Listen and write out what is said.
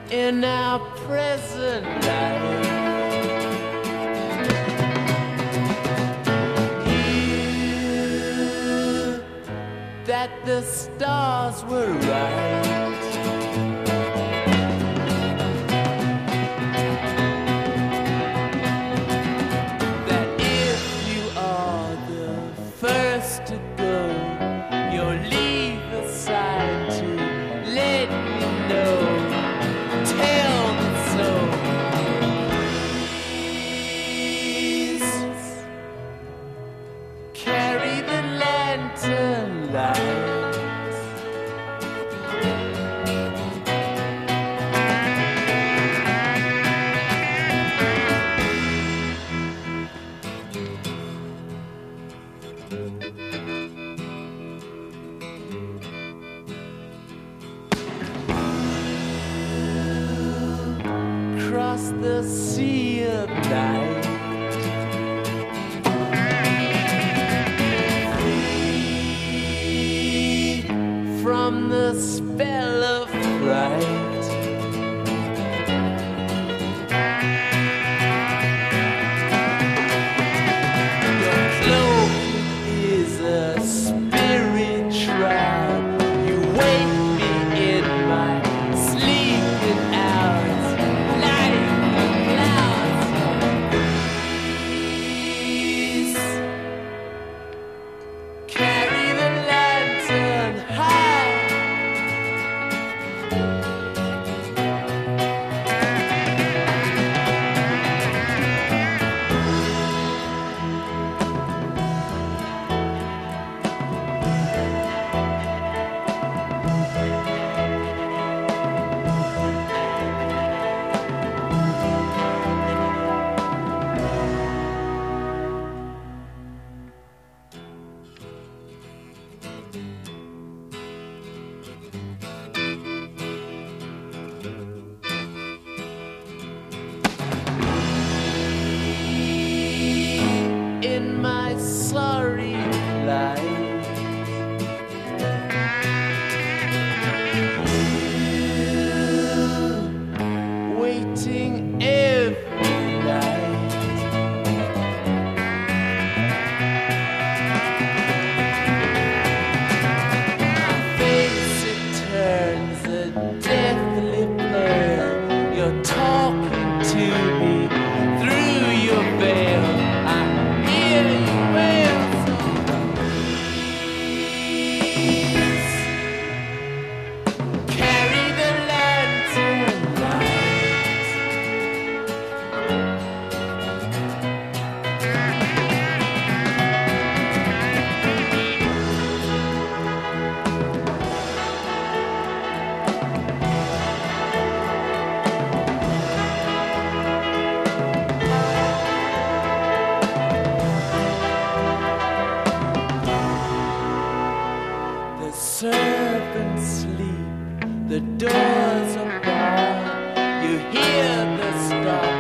in our present life. Hear that the stars were right. That if you are the first to go, you'll leave a sign to let me know. Tell me so. Please carry the lantern light. Across the sea of night, free from the spell of fright. Your cloak is a spirit shroud. You wake me in my sleeping hours. Carry the lantern high. In my sorry life, waiting every night. My face, it turns a deathly pale. You're talking to me through your veil. The serpents sleep, the doors are barred. You hear the stars.